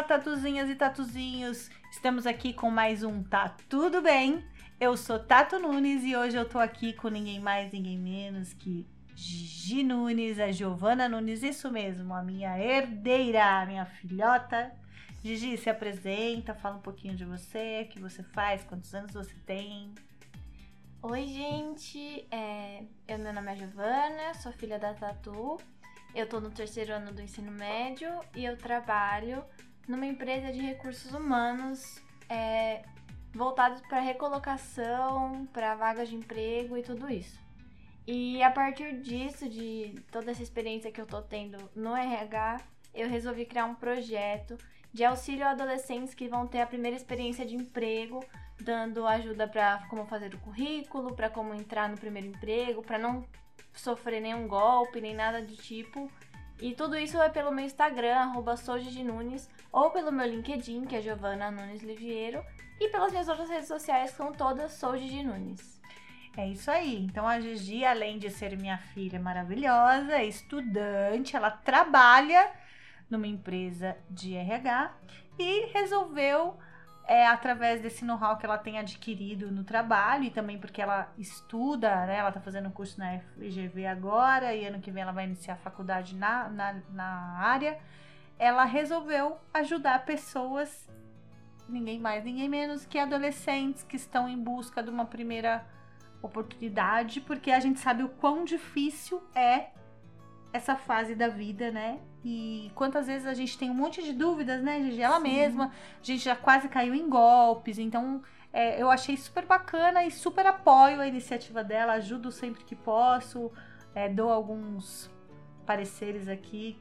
tatuzinhas e tatuzinhos! Estamos aqui com mais um Tá Tudo Bem? Eu sou Tato Nunes e hoje eu tô aqui com ninguém mais, ninguém menos que Gigi Nunes, a Giovana Nunes, isso mesmo, a minha herdeira, a minha filhota. Gigi, se apresenta, fala um pouquinho de você, o que você faz, quantos anos você tem. Oi, gente, meu nome é Giovana, sou filha da Tatu. Eu tô no 3º ano do ensino médio e eu trabalho numa empresa de recursos humanos voltados para recolocação, para vagas de emprego e tudo isso. E a partir disso, de toda essa experiência que eu tô tendo no RH, eu resolvi criar um projeto de auxílio a adolescentes que vão ter a primeira experiência de emprego, dando ajuda para como fazer o currículo, para como entrar no primeiro emprego, para não sofrer nenhum golpe, nem nada do tipo. E tudo isso é pelo meu Instagram, @sougiginunes, ou pelo meu LinkedIn, que é Giovana Nunes Liviero, e pelas minhas outras redes sociais, que são todas sougiginunes. É isso aí. Então a Gigi, além de ser minha filha maravilhosa, é estudante, ela trabalha numa empresa de RH e resolveu, através desse know-how que ela tem adquirido no trabalho e também porque ela estuda, né? Ela tá fazendo um curso na FGV agora e ano que vem ela vai iniciar a faculdade na área. Ela resolveu ajudar pessoas, ninguém mais, ninguém menos que adolescentes que estão em busca de uma primeira oportunidade, porque a gente sabe o quão difícil é essa fase da vida, né? E quantas vezes a gente tem um monte de dúvidas, né, Gigi? Ela mesma, a gente já quase caiu em golpes, então eu achei super bacana e super apoio a iniciativa dela, ajudo sempre que posso, dou alguns pareceres aqui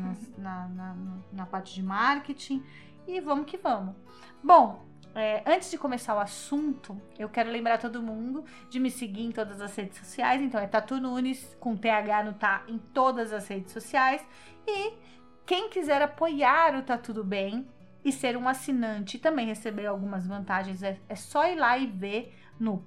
na parte de marketing e vamos que vamos. Bom, antes de começar o assunto, eu quero lembrar todo mundo de me seguir em todas as redes sociais. Então é Tatu Nunes, com TH no Tá, em todas as redes sociais. E quem quiser apoiar o Tá Tudo Bem e ser um assinante e também receber algumas vantagens, é só ir lá e ver no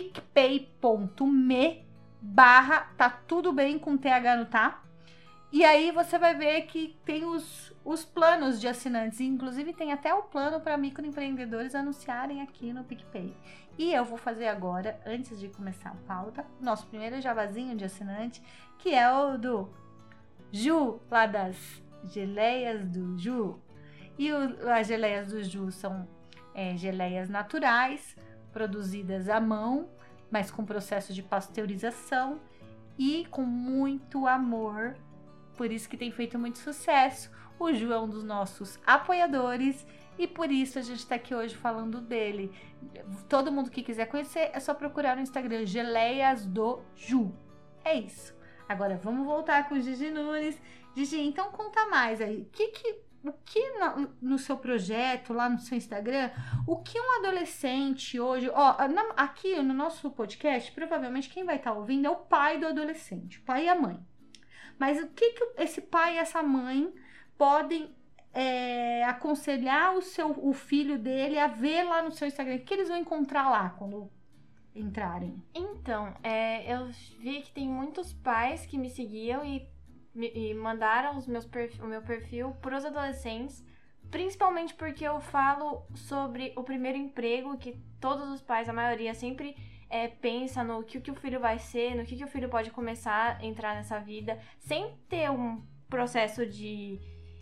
picpay.me/tá tudo bem com TH no Tá. E aí você vai ver que tem os planos de assinantes, inclusive tem até o plano para microempreendedores anunciarem aqui no PicPay. E eu vou fazer agora, antes de começar a pauta, nosso primeiro javazinho de assinante, que é o do Ju, lá das Geleias do Ju. E as Geleias do Ju são geleias naturais, produzidas à mão, mas com processo de pasteurização e com muito amor. Por isso que tem feito muito sucesso. O Ju é um dos nossos apoiadores e por isso a gente está aqui hoje falando dele. Todo mundo que quiser conhecer é só procurar no Instagram Geleias do Ju. É isso. Agora vamos voltar com o Gigi Nunes. Gigi, então conta mais aí. O que no seu projeto, lá no seu Instagram, o que um adolescente hoje... aqui no nosso podcast, provavelmente quem vai estar ouvindo é o pai do adolescente, o pai e a mãe. Mas o que esse pai e essa mãe podem aconselhar o filho dele a ver lá no seu Instagram? O que eles vão encontrar lá quando entrarem? Então, eu vi que tem muitos pais que me seguiam e mandaram o meu perfil para os adolescentes, principalmente porque eu falo sobre o primeiro emprego, que todos os pais, a maioria, sempre... pensa no que o filho vai ser, no que o filho pode começar a entrar nessa vida, sem ter um processo de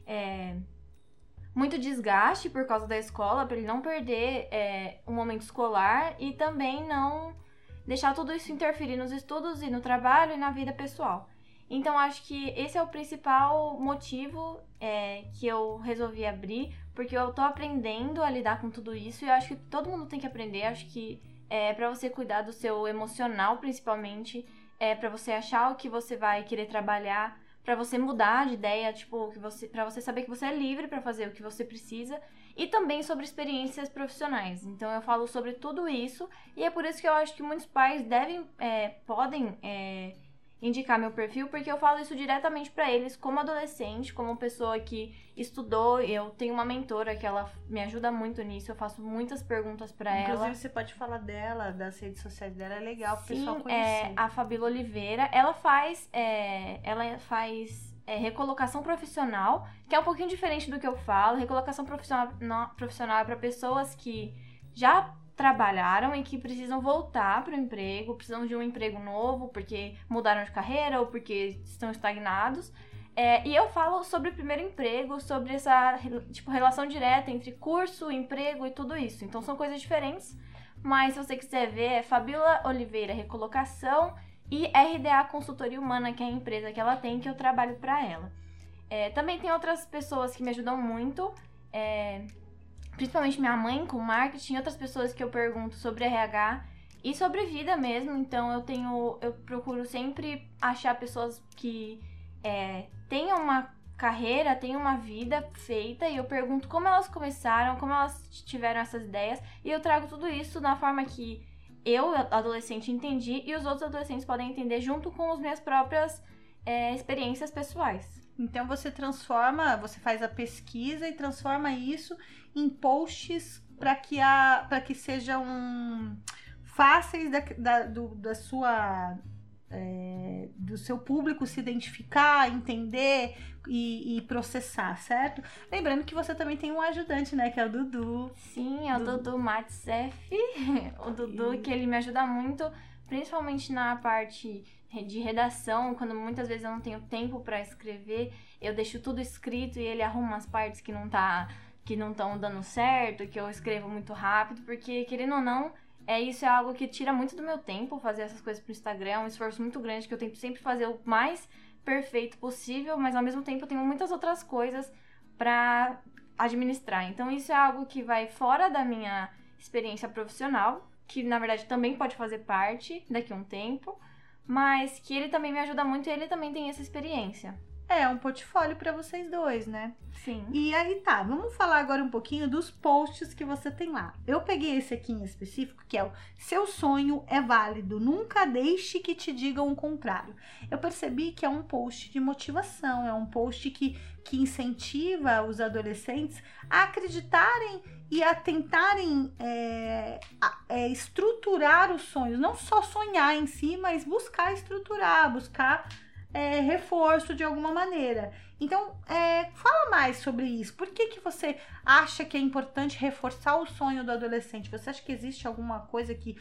muito desgaste por causa da escola, para ele não perder um momento escolar e também não deixar tudo isso interferir nos estudos e no trabalho e na vida pessoal. Então, acho que esse é o principal motivo que eu resolvi abrir, porque eu tô aprendendo a lidar com tudo isso e eu acho que todo mundo tem que aprender. Acho que para você cuidar do seu emocional, principalmente, para você achar o que você vai querer trabalhar, para você mudar de ideia, tipo, para você saber que você é livre para fazer o que você precisa, e também sobre experiências profissionais. Então eu falo sobre tudo isso, e é por isso que eu acho que muitos pais podem indicar meu perfil, porque eu falo isso diretamente para eles como adolescente, como pessoa que estudou. Eu tenho uma mentora que ela me ajuda muito nisso, eu faço muias perguntas para ela. Inclusive você pode falar dela, das redes sociais dela, é legal pro pessoal conhecer. A Fabíola Oliveira, ela faz recolocação profissional, que é um pouquinho diferente do que eu falo. Recolocação profissional é para pessoas que já trabalharam e que precisam voltar para o emprego, precisam de um emprego novo porque mudaram de carreira ou porque estão estagnados. E eu falo sobre o primeiro emprego, sobre essa relação direta entre curso, emprego e tudo isso. Então são coisas diferentes, mas se você quiser ver, é Fabíola Oliveira Recolocação e RDA Consultoria Humana, que é a empresa que ela tem, que eu trabalho para ela. Também tem outras pessoas que me ajudam muito, principalmente minha mãe com marketing, outras pessoas que eu pergunto sobre RH e sobre vida mesmo. Então eu procuro sempre achar pessoas que tenham uma carreira, tenham uma vida feita, e eu pergunto como elas começaram, como elas tiveram essas ideias, e eu trago tudo isso na forma que eu, adolescente, entendi, e os outros adolescentes podem entender junto com as minhas próprias experiências pessoais. Então você faz a pesquisa e transforma isso em posts para que sejam fáceis do seu público se identificar, entender e processar, certo? Lembrando que você também tem um ajudante, né? Que é o Dudu. Sim, é o Dudu Matsef. O Dudu, que ele me ajuda muito, principalmente na parte de redação, quando muitas vezes eu não tenho tempo para escrever, eu deixo tudo escrito e ele arruma as partes que não estão dando certo, que eu escrevo muito rápido, porque, querendo ou não, isso é algo que tira muito do meu tempo, fazer essas coisas pro Instagram. É um esforço muito grande que eu tento sempre fazer o mais perfeito possível, mas ao mesmo tempo eu tenho muitas outras coisas pra administrar. Então isso é algo que vai fora da minha experiência profissional, que na verdade também pode fazer parte daqui a um tempo, mas que ele também me ajuda muito e ele também tem essa experiência. É um portfólio para vocês dois, né? Sim. E aí tá, vamos falar agora um pouquinho dos posts que você tem lá. Eu peguei esse aqui em específico, que é o Seu Sonho é Válido, Nunca Deixe que Te Digam o Contrário. Eu percebi que é um post de motivação, é um post que incentiva os adolescentes a acreditarem e a tentarem estruturar os sonhos. Não só sonhar em si, mas buscar estruturar, buscar reforço de alguma maneira. Então, fala mais sobre isso. Por que você acha que é importante reforçar o sonho do adolescente? Você acha que existe alguma coisa que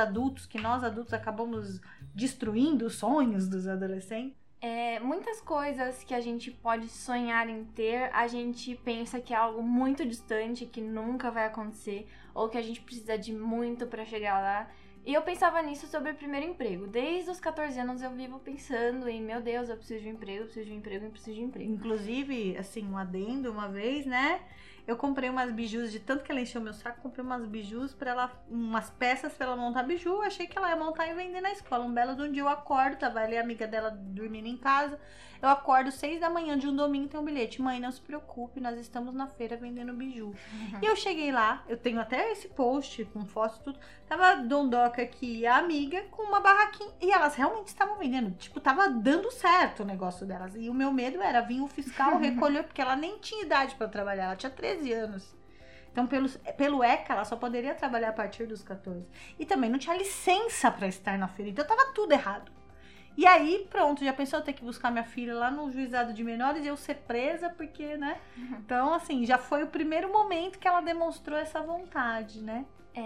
nós adultos acabamos destruindo os sonhos dos adolescentes? Muitas coisas que a gente pode sonhar em ter, a gente pensa que é algo muito distante, que nunca vai acontecer, ou que a gente precisa de muito para chegar lá. E eu pensava nisso sobre o primeiro emprego. Desde os 14 anos eu vivo pensando em, meu Deus, eu preciso de um emprego, eu preciso de um emprego, eu preciso de um emprego. Inclusive, assim, um adendo uma vez, né? Eu comprei umas bijus, de tanto que ela encheu meu saco, comprei umas bijus umas peças pra ela montar biju. Achei que ela ia montar e vender na escola. Um belo de um dia eu acordo, tava ali a amiga dela dormindo em casa. Eu acordo 6 da manhã de um domingo, tem um bilhete: mãe, não se preocupe, nós estamos na feira vendendo biju. E eu cheguei lá, eu tenho até esse post com fotos e tudo. Tava a Dondoca aqui e a amiga com uma barraquinha. E elas realmente estavam vendendo. Tipo, tava dando certo o negócio delas. E o meu medo era vir o fiscal recolher, porque ela nem tinha idade pra trabalhar. Ela tinha 13 anos. Então, pelo ECA, ela só poderia trabalhar a partir dos 14. E também não tinha licença pra estar na feira. Então, tava tudo errado. E aí, pronto, já pensou eu ter que buscar minha filha lá no juizado de menores e eu ser presa, porque, né? Então, assim, já foi o primeiro momento que ela demonstrou essa vontade, né?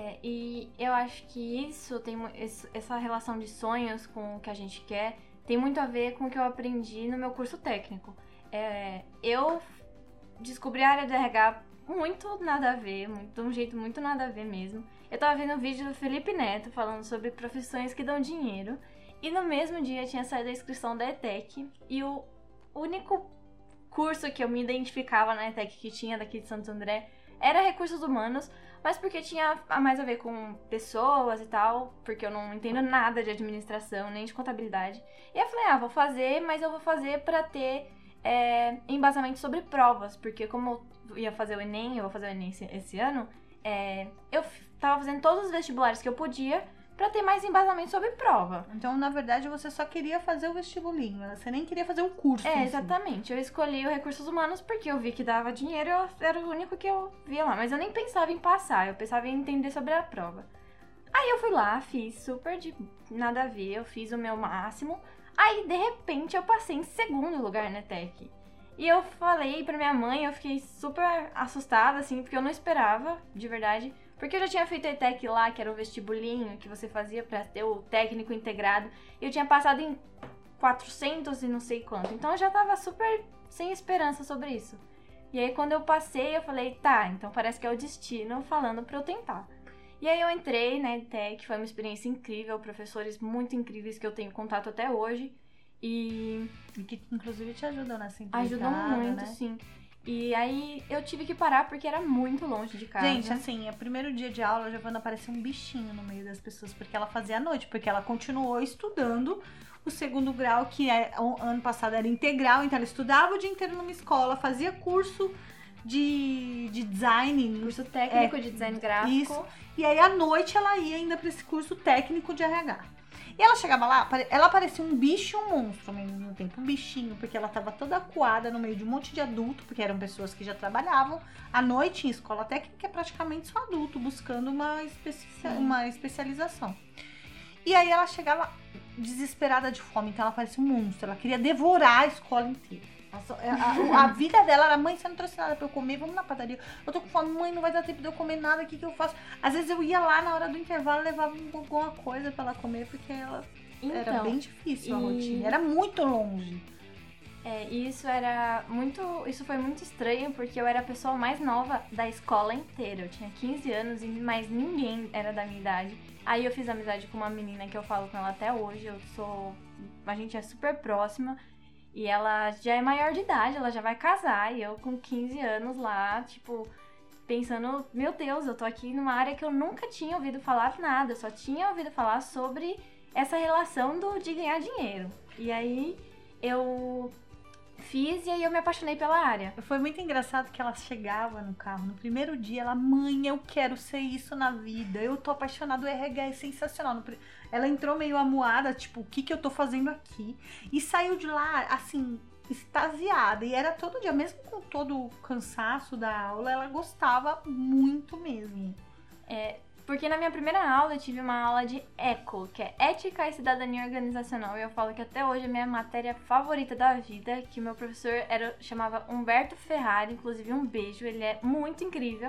E eu acho que essa relação de sonhos com o que a gente quer tem muito a ver com o que eu aprendi no meu curso técnico. Eu descobri a área de RH muito nada a ver, de um jeito muito nada a ver mesmo. Eu tava vendo um vídeo do Felipe Neto falando sobre profissões que dão dinheiro. E no mesmo dia tinha saído a inscrição da ETEC. E o único curso que eu me identificava na ETEC que tinha daqui de Santo André era Recursos Humanos, mas porque tinha mais a ver com pessoas e tal, porque eu não entendo nada de administração, nem de contabilidade. E eu falei, vou fazer, mas eu vou fazer pra ter embasamento sobre provas, porque como eu ia fazer o Enem, eu vou fazer o Enem esse ano, eu tava fazendo todos os vestibulares que eu podia pra ter mais embasamento sobre prova. Então, na verdade, você só queria fazer o vestibulinho, você nem queria fazer o curso. Exatamente. Eu escolhi o Recursos Humanos porque eu vi que dava dinheiro, era o único que eu via lá. Mas eu nem pensava em passar, eu pensava em entender sobre a prova. Aí eu fui lá, fiz super de nada a ver, eu fiz o meu máximo. Aí, de repente, eu passei em segundo lugar na ETEC. E eu falei pra minha mãe, eu fiquei super assustada, assim, porque eu não esperava, de verdade. Porque eu já tinha feito a ETEC lá, que era o vestibulinho que você fazia pra ter o técnico integrado. E eu tinha passado em 400 e não sei quanto. Então eu já tava super sem esperança sobre isso. E aí quando eu passei, eu falei, tá, então parece que é o destino falando pra eu tentar. E aí eu entrei na ETEC, foi uma experiência incrível, professores muito incríveis que eu tenho contato até hoje. E que inclusive te ajudam nessa empreitada, ajudam muito, né? sim. E aí eu tive que parar porque era muito longe de casa. Gente, assim, o primeiro dia de aula, a Giovana parecia um bichinho no meio das pessoas, porque ela fazia à noite, porque ela continuou estudando o segundo grau, que ano passado era integral, então ela estudava o dia inteiro numa escola, fazia curso de design. Curso técnico de design gráfico. Isso. E aí, à noite, ela ia ainda pra esse curso técnico de RH. E ela chegava lá, ela parecia um bicho e um monstro ao mesmo tempo. Um bichinho, porque ela tava toda acuada no meio de um monte de adulto, porque eram pessoas que já trabalhavam. À noite, em escola técnica, é praticamente só adulto, buscando uma especialização. E aí, ela chegava desesperada de fome, então ela parecia um monstro. Ela queria devorar a escola inteira. A vida dela era: mãe, você não trouxe nada pra eu comer, vamos na padaria. Eu tô com fome, mãe, não vai dar tempo de eu comer nada, o que eu faço? Às vezes eu ia lá na hora do intervalo, levava alguma coisa pra ela comer, porque ela era bem difícil a rotina, era muito longe. E isso foi muito estranho, porque eu era a pessoa mais nova da escola inteira. Eu tinha 15 anos e mais ninguém era da minha idade. Aí eu fiz amizade com uma menina que eu falo com ela até hoje, a gente é super próxima. E ela já é maior de idade, ela já vai casar. E eu com 15 anos lá, tipo, pensando, meu Deus, eu tô aqui numa área que eu nunca tinha ouvido falar nada. Eu só tinha ouvido falar sobre essa relação de ganhar dinheiro. E aí eu fiz e aí eu me apaixonei pela área. Foi muito engraçado que ela chegava no carro, no primeiro dia, ela: mãe, eu quero ser isso na vida, eu tô apaixonada, o RH é sensacional. Ela entrou meio amuada, tipo, o que eu tô fazendo aqui? E saiu de lá, assim, extasiada. E era todo dia, mesmo com todo o cansaço da aula, ela gostava muito mesmo. Porque na minha primeira aula eu tive uma aula de ECO, que é Ética e Cidadania Organizacional. E eu falo que até hoje é a minha matéria favorita da vida, que o meu professor chamava Humberto Ferrari, inclusive um beijo, ele é muito incrível.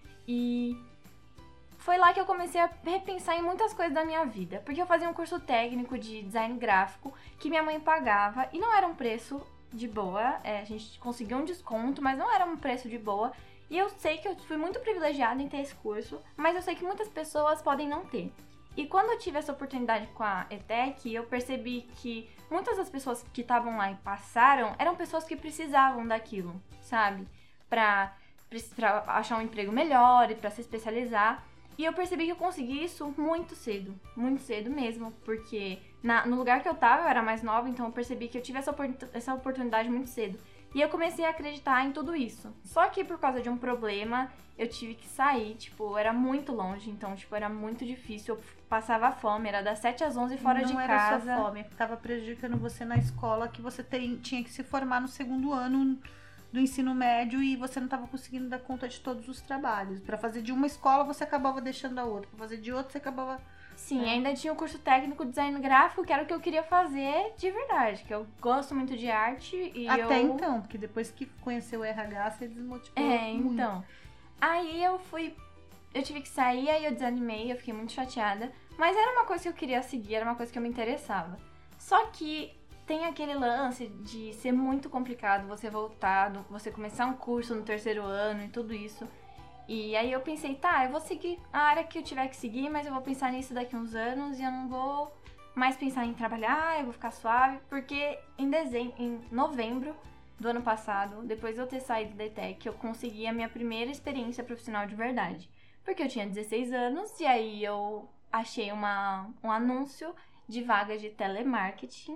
E foi lá que eu comecei a repensar em muitas coisas da minha vida. Porque eu fazia um curso técnico de design gráfico que minha mãe pagava e não era um preço de boa. A gente conseguiu um desconto, mas não era um preço de boa. E eu sei que eu fui muito privilegiada em ter esse curso, mas eu sei que muitas pessoas podem não ter. E quando eu tive essa oportunidade com a ETEC, eu percebi que muitas das pessoas que estavam lá e passaram eram pessoas que precisavam daquilo, sabe? Pra achar um emprego melhor e pra se especializar. E eu percebi que eu consegui isso muito cedo mesmo, porque no lugar que eu tava eu era mais nova, então eu percebi que eu tive essa oportunidade muito cedo. E eu comecei a acreditar em tudo isso. Só que por causa de um problema, eu tive que sair, tipo, era muito longe, então, tipo, era muito difícil. Eu passava fome, era das 7 às 11 fora de casa. Não era só fome, tava prejudicando você na escola, que você tinha que se formar no segundo ano do ensino médio e você não tava conseguindo dar conta de todos os trabalhos. Pra fazer de uma escola, você acabava deixando a outra. Pra fazer de outra, você acabava... Sim, ainda tinha o curso técnico de design gráfico, que era o que eu queria fazer de verdade, que eu gosto muito de arte e então, porque depois que conheceu o RH, você desmotivou muito. Então. Aí eu tive que sair, aí eu desanimei, eu fiquei muito chateada, mas era uma coisa que eu queria seguir, era uma coisa que eu me interessava. Só que tem aquele lance de ser muito complicado você voltar, você começar um curso no terceiro ano e tudo isso. E aí eu pensei, tá, eu vou seguir a área que eu tiver que seguir, mas eu vou pensar nisso daqui a uns anos e eu não vou mais pensar em trabalhar, eu vou ficar suave, porque em novembro do ano passado, depois de eu ter saído da ETEC, eu consegui a minha primeira experiência profissional de verdade. Porque eu tinha 16 anos e aí eu achei um anúncio de vaga de telemarketing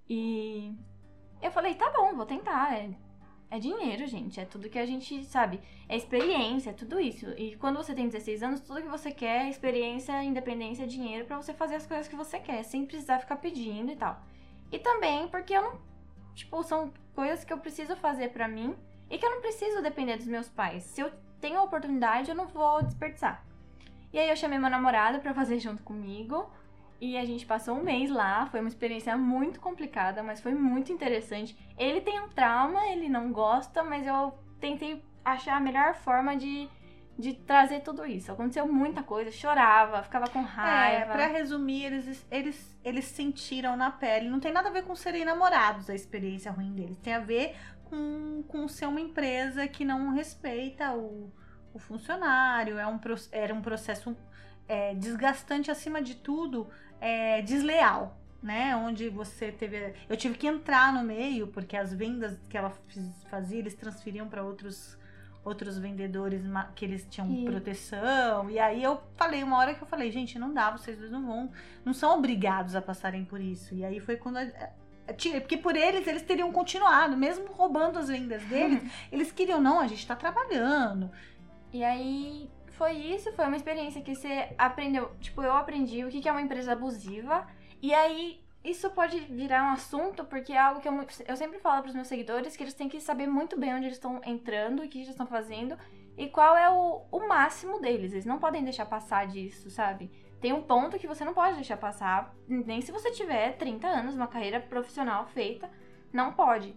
e eu falei, tá bom, vou tentar, é dinheiro, gente. É tudo que a gente sabe. É experiência, é tudo isso. E quando você tem 16 anos, tudo que você quer é experiência, independência, dinheiro pra você fazer as coisas que você quer, sem precisar ficar pedindo e tal. E também porque eu não... Tipo, são coisas que eu preciso fazer pra mim e que eu não preciso depender dos meus pais. Se eu tenho a oportunidade, eu não vou desperdiçar. E aí eu chamei meu namorado pra fazer junto comigo. E a gente passou um mês lá, foi uma experiência muito complicada, mas foi muito interessante. Ele tem um trauma, ele não gosta, mas eu tentei achar a melhor forma de trazer tudo isso. Aconteceu muita coisa, chorava, ficava com raiva. Pra resumir, eles sentiram na pele. Não tem nada a ver com serem namorados a experiência ruim deles. Tem a ver com ser uma empresa que não respeita o funcionário. Era um processo desgastante, acima de tudo, desleal, né? Onde você teve... Eu tive que entrar no meio, porque as vendas que ela fazia, eles transferiam para outros vendedores que eles tinham proteção. E aí uma hora que eu falei, gente, não dá, vocês dois não são obrigados a passarem por isso. E aí foi quando porque por eles teriam continuado, mesmo roubando as vendas deles, eles queriam, não, a gente tá trabalhando. E aí foi uma experiência que você aprendeu, tipo, eu aprendi o que é uma empresa abusiva. E aí isso pode virar um assunto, porque é algo que eu sempre falo para os meus seguidores, que eles têm que saber muito bem onde eles estão entrando, o que eles estão fazendo e qual é o máximo deles. Eles não podem deixar passar disso, sabe? Tem um ponto que você não pode deixar passar, nem se você tiver 30 anos, uma carreira profissional feita, não pode.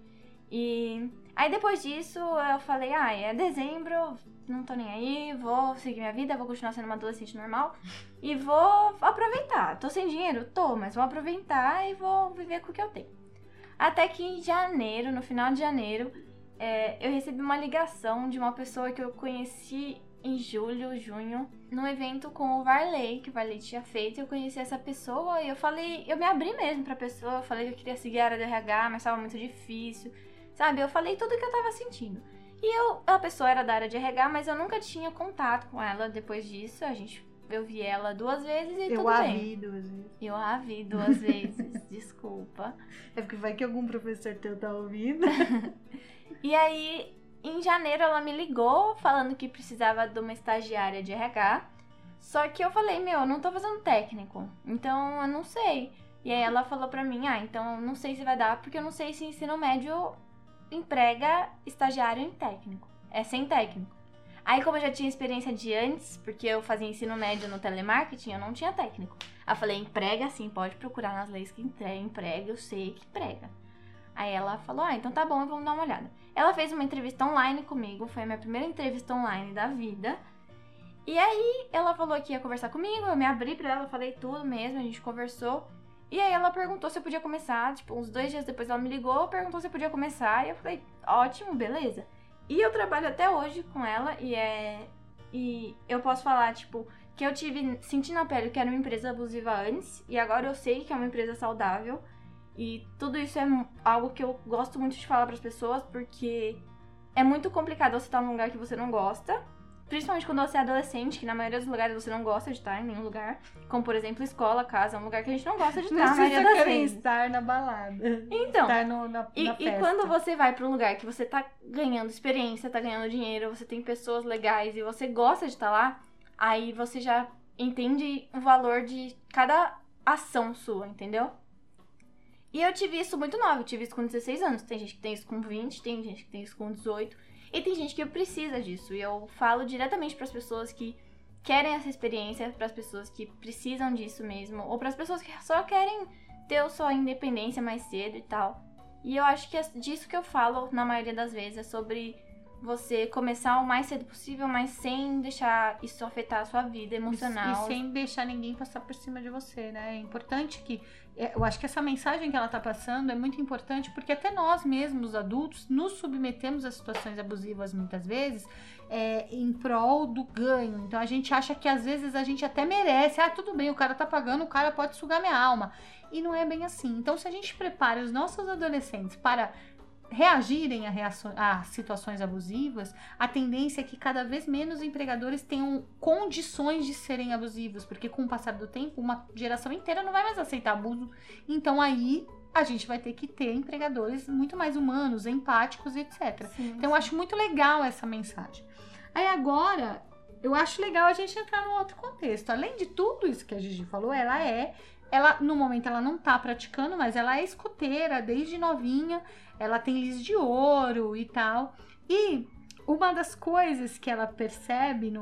E aí depois disso eu falei, é dezembro, não tô nem aí, vou seguir minha vida, vou continuar sendo uma adolescente normal e vou aproveitar. Tô sem dinheiro? Tô, mas vou aproveitar e vou viver com o que eu tenho. Até que em janeiro, no final de janeiro, eu recebi uma ligação de uma pessoa que eu conheci em junho, num evento com o Varley, que o Varley tinha feito. Eu conheci essa pessoa e eu me abri mesmo pra pessoa, eu falei que eu queria seguir a área do RH, mas tava muito difícil, sabe? Eu falei tudo o que eu tava sentindo. E a pessoa era da área de RH, mas eu nunca tinha contato com ela depois disso. Eu vi ela 2 vezes e tudo bem. Eu a vi 2 vezes, desculpa. É porque vai que algum professor teu tá ouvindo. E aí, em janeiro, ela me ligou falando que precisava de uma estagiária de RH. Só que eu falei, eu não tô fazendo técnico, então eu não sei. E aí ela falou pra mim, então eu não sei se vai dar, porque eu não sei se ensino médio emprega estagiário em técnico. É sem técnico. Aí, como eu já tinha experiência de antes, porque eu fazia ensino médio no telemarketing, eu não tinha técnico. Aí eu falei, emprega sim, pode procurar nas leis que emprega, eu sei que emprega. Aí ela falou, então tá bom, vamos dar uma olhada. Ela fez uma entrevista online comigo, foi a minha primeira entrevista online da vida. E aí, ela falou que ia conversar comigo, eu me abri pra ela, falei tudo mesmo, a gente conversou. E aí ela perguntou se eu podia começar, uns 2 dias depois ela me ligou, perguntou se eu podia começar, e eu falei, ótimo, beleza. E eu trabalho até hoje com ela, e eu posso falar, que eu senti na pele que era uma empresa abusiva antes, e agora eu sei que é uma empresa saudável. E tudo isso é algo que eu gosto muito de falar para as pessoas, porque é muito complicado você estar num lugar que você não gosta, principalmente quando você é adolescente, que na maioria dos lugares você não gosta de estar em nenhum lugar, como por exemplo escola, casa, é um lugar que a gente não gosta de estar, na maioria das vezes. Estar na balada. Então, estar na festa. E quando você vai para um lugar que você tá ganhando experiência, tá ganhando dinheiro, você tem pessoas legais e você gosta de estar lá, aí você já entende o valor de cada ação sua, entendeu? E eu tive isso muito nova, eu tive isso com 16 anos. Tem gente que tem isso com 20, tem gente que tem isso com 18. E tem gente que precisa disso. E eu falo diretamente para as pessoas que querem essa experiência, para as pessoas que precisam disso mesmo, ou para as pessoas que só querem ter a sua independência mais cedo e tal. E eu acho que é disso que eu falo na maioria das vezes, é sobre você começar o mais cedo possível, mas sem deixar isso afetar a sua vida emocional. E sem deixar ninguém passar por cima de você, né? É importante que... Eu acho que essa mensagem que ela tá passando é muito importante, porque até nós mesmos, adultos, nos submetemos a situações abusivas muitas vezes, em prol do ganho. Então a gente acha que às vezes a gente até merece. Tudo bem, o cara tá pagando, o cara pode sugar minha alma. E não é bem assim. Então se a gente prepara os nossos adolescentes para reagirem a situações abusivas, a tendência é que cada vez menos empregadores tenham condições de serem abusivos, porque com o passar do tempo, uma geração inteira não vai mais aceitar abuso. Então aí a gente vai ter que ter empregadores muito mais humanos, empáticos, etc. Sim, então eu acho muito legal essa mensagem. Aí agora, eu acho legal a gente entrar num outro contexto. Além de tudo isso que a Gigi falou, ela no momento ela não tá praticando, mas ela é escoteira desde novinha, ela tem lis de ouro e tal. E uma das coisas que ela percebe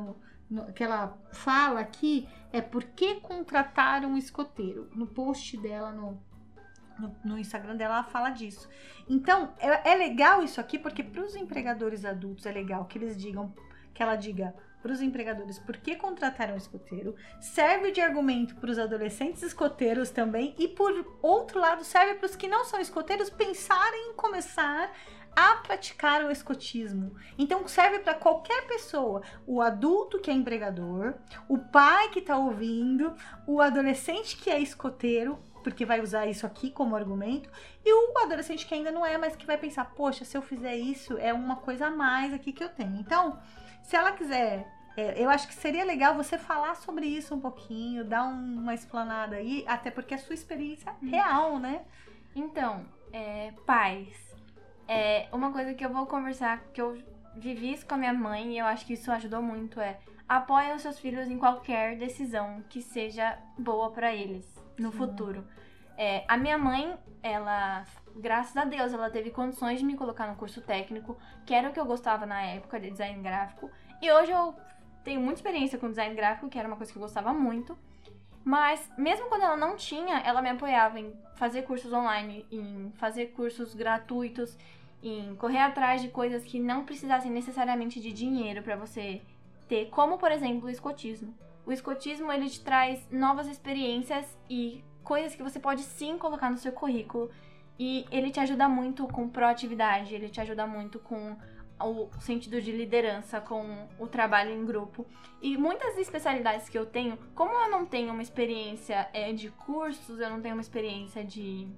que ela fala aqui é por que contratar um escoteiro. No post dela, no Instagram dela, ela fala disso. Então, é legal isso aqui, porque para os empregadores adultos é legal que ela diga para os empregadores por que contratar um escoteiro, serve de argumento para os adolescentes escoteiros também, e por outro lado serve para os que não são escoteiros pensarem em começar a praticar o escotismo. Então serve para qualquer pessoa, o adulto que é empregador, o pai que está ouvindo, o adolescente que é escoteiro, porque vai usar isso aqui como argumento, e o adolescente que ainda não é, mas que vai pensar, poxa, se eu fizer isso, é uma coisa a mais aqui que eu tenho. Então, se ela quiser, eu acho que seria legal você falar sobre isso um pouquinho, dar uma explanada aí, até porque é a sua experiência real, né? Então, pais, uma coisa que eu vou conversar, que eu vivi isso com a minha mãe e eu acho que isso ajudou muito, apoiem os seus filhos em qualquer decisão que seja boa pra eles no futuro. A minha mãe, ela, graças a Deus, ela teve condições de me colocar no curso técnico, que era o que eu gostava na época de design gráfico. E hoje eu tenho muita experiência com design gráfico, que era uma coisa que eu gostava muito. Mas, mesmo quando ela não tinha, ela me apoiava em fazer cursos online, em fazer cursos gratuitos, em correr atrás de coisas que não precisassem necessariamente de dinheiro pra você ter, como, por exemplo, o escotismo. O escotismo, ele te traz novas experiências e coisas que você pode sim colocar no seu currículo. E ele te ajuda muito com proatividade, ele te ajuda muito com o sentido de liderança, com o trabalho em grupo. E muitas especialidades que eu tenho, como eu não tenho uma experiência de cursos, eu não tenho uma experiência de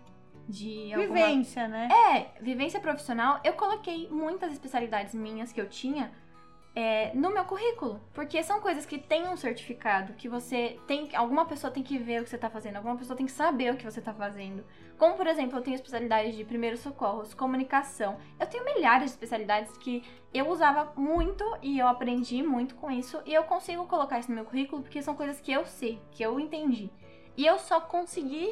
vivência, né? Vivência profissional, eu coloquei muitas especialidades minhas que eu tinha no meu currículo, porque são coisas que tem um certificado, que você tem, alguma pessoa tem que ver o que você tá fazendo, alguma pessoa tem que saber o que você tá fazendo. Como, por exemplo, eu tenho especialidades de primeiros socorros, comunicação. Eu tenho milhares de especialidades que eu usava muito e eu aprendi muito com isso, e eu consigo colocar isso no meu currículo porque são coisas que eu sei, que eu entendi. E eu só consegui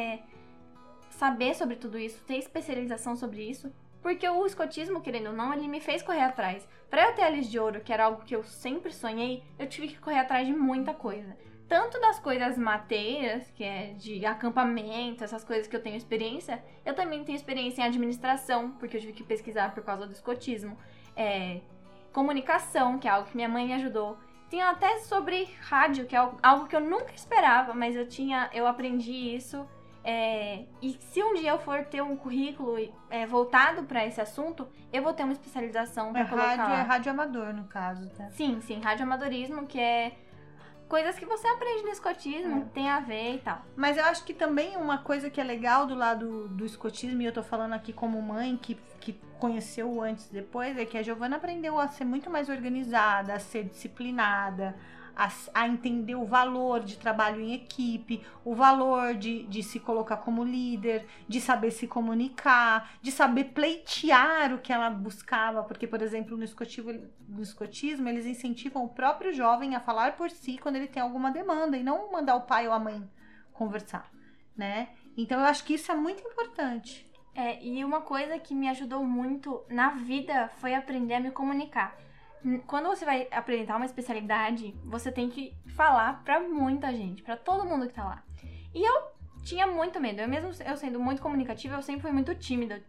saber sobre tudo isso, ter especialização sobre isso, porque o escotismo, querendo ou não, ele me fez correr atrás. Pra eu ter a Lis de Ouro, que era algo que eu sempre sonhei, eu tive que correr atrás de muita coisa. Tanto das coisas mateiras, que é de acampamento, essas coisas que eu tenho experiência, eu também tenho experiência em administração, porque eu tive que pesquisar por causa do escotismo. Comunicação, que é algo que minha mãe me ajudou. Tenho até sobre rádio, que é algo que eu nunca esperava, mas eu aprendi isso. E se um dia eu for ter um currículo voltado para esse assunto, eu vou ter uma especialização para colocar lá. É rádio amador, no caso, tá? Sim, radioamadorismo, que é coisas que você aprende no escotismo, tem a ver e tal. Mas eu acho que também uma coisa que é legal do lado do escotismo, e eu tô falando aqui como mãe que conheceu antes e depois, é que a Giovana aprendeu a ser muito mais organizada, a ser disciplinada, a entender o valor de trabalho em equipe, o valor de se colocar como líder, de saber se comunicar, de saber pleitear o que ela buscava, porque, por exemplo, no escotismo, eles incentivam o próprio jovem a falar por si quando ele tem alguma demanda, e não mandar o pai ou a mãe conversar, né? Então, eu acho que isso é muito importante. E uma coisa que me ajudou muito na vida foi aprender a me comunicar. Quando você vai apresentar uma especialidade, você tem que falar pra muita gente, pra todo mundo que tá lá. E eu tinha muito medo. Eu sendo muito comunicativa, eu sempre fui muito tímida.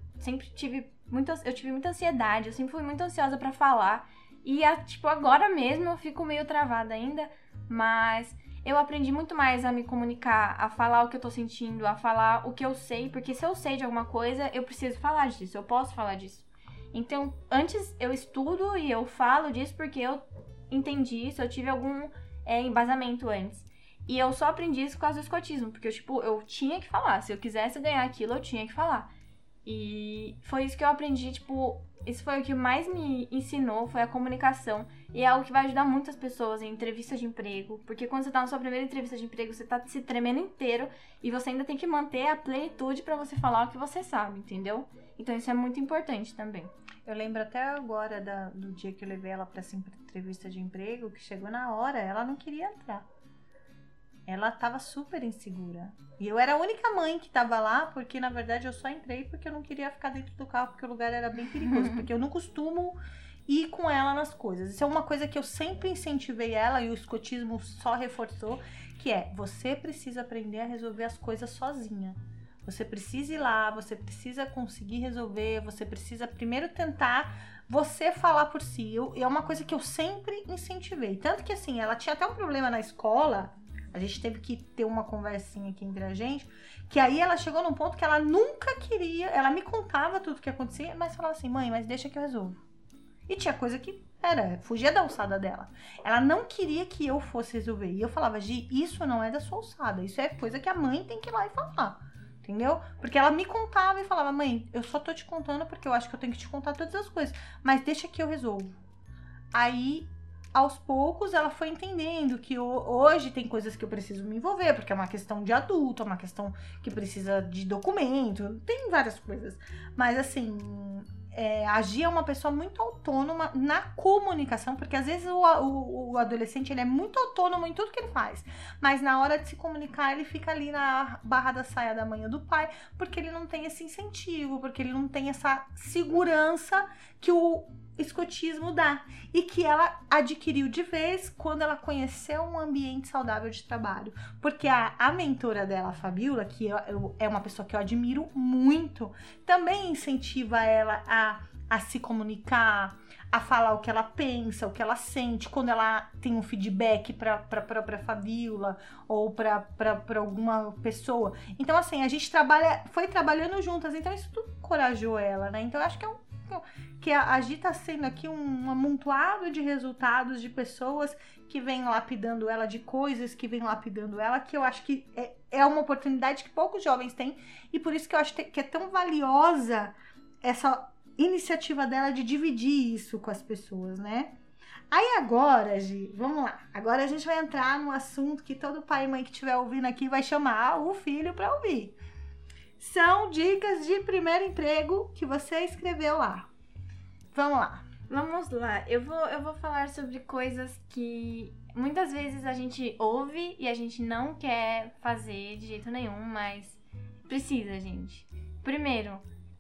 Eu tive muita ansiedade, eu sempre fui muito ansiosa pra falar. E, agora mesmo eu fico meio travada ainda, mas eu aprendi muito mais a me comunicar, a falar o que eu tô sentindo, a falar o que eu sei, porque se eu sei de alguma coisa, eu preciso falar disso, eu posso falar disso. Então, antes eu estudo e eu falo disso porque eu entendi isso, eu tive algum embasamento antes. E eu só aprendi isso por causa do escotismo, porque eu tinha que falar. Se eu quisesse ganhar aquilo, eu tinha que falar. E foi isso que eu aprendi, isso foi o que mais me ensinou, foi a comunicação. E é algo que vai ajudar muitas pessoas em entrevistas de emprego, porque quando você tá na sua primeira entrevista de emprego, você tá se tremendo inteiro e você ainda tem que manter a plenitude pra você falar o que você sabe, entendeu? Então isso é muito importante também. Eu lembro até agora do dia que eu levei ela pra essa entrevista de emprego, que chegou na hora, ela não queria entrar. Ela tava super insegura. E eu era a única mãe que tava lá, porque na verdade eu só entrei porque eu não queria ficar dentro do carro, porque o lugar era bem perigoso. Porque eu não costumo ir com ela nas coisas. Isso é uma coisa que eu sempre incentivei ela e o escotismo só reforçou, que é, você precisa aprender a resolver as coisas sozinha. Você precisa ir lá, você precisa conseguir resolver, você precisa primeiro tentar você falar por si. É uma coisa que eu sempre incentivei. Tanto que assim, ela tinha até um problema na escola, a gente teve que ter uma conversinha aqui entre a gente, que aí ela chegou num ponto que ela nunca queria, ela me contava tudo o que acontecia, mas falava assim, mãe, mas deixa que eu resolvo. E tinha coisa que fugia da alçada dela. Ela não queria que eu fosse resolver. E eu falava, Gi, isso não é da sua alçada, isso é coisa que a mãe tem que ir lá e falar. Entendeu? Porque ela me contava e falava, mãe, eu só tô te contando porque eu acho que eu tenho que te contar todas as coisas, mas deixa que eu resolvo. Aí, aos poucos, ela foi entendendo que hoje tem coisas que eu preciso me envolver, porque é uma questão de adulto, é uma questão que precisa de documento, tem várias coisas. Mas, assim, a Gi é uma pessoa muito autônoma na comunicação, porque às vezes o adolescente ele é muito autônomo em tudo que ele faz, mas na hora de se comunicar ele fica ali na barra da saia da mãe ou do pai, porque ele não tem esse incentivo, porque ele não tem essa segurança que o escotismo dá, e que ela adquiriu de vez quando ela conheceu um ambiente saudável de trabalho, porque a mentora dela, a Fabiola, que é uma pessoa que eu admiro muito, também incentiva ela a se comunicar, a falar o que ela pensa, o que ela sente, quando ela tem um feedback para a própria Fabiola ou para alguma pessoa. Então, assim, a gente foi trabalhando juntas, então isso tudo encorajou ela, né? Então, eu acho que a Gi tá sendo aqui um amontoado de resultados de pessoas que vêm lapidando ela, de coisas que vêm lapidando ela, que eu acho que é uma oportunidade que poucos jovens têm, e por isso que eu acho que é tão valiosa essa iniciativa dela de dividir isso com as pessoas, né? Aí agora, Gi, vamos lá. Agora a gente vai entrar num assunto que todo pai e mãe que estiver ouvindo aqui vai chamar o filho para ouvir. São dicas de primeiro emprego que você escreveu lá. Vamos lá. Vamos lá. Eu vou falar sobre coisas que muitas vezes a gente ouve e a gente não quer fazer de jeito nenhum, mas precisa, gente. Primeiro,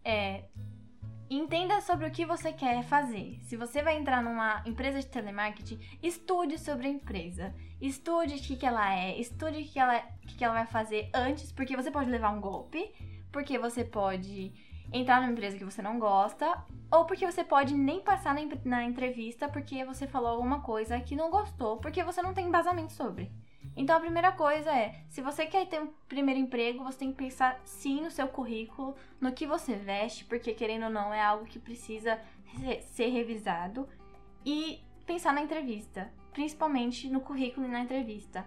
entenda sobre o que você quer fazer. Se você vai entrar numa empresa de telemarketing, estude sobre a empresa. Estude o que ela é, estude o que ela vai fazer antes, porque você pode levar um golpe, porque você pode entrar numa empresa que você não gosta, ou porque você pode nem passar na entrevista porque você falou alguma coisa que não gostou, porque você não tem embasamento sobre. Então a primeira coisa se você quer ter um primeiro emprego, você tem que pensar sim no seu currículo, no que você veste, porque querendo ou não é algo que precisa ser revisado, e pensar na entrevista, principalmente no currículo e na entrevista.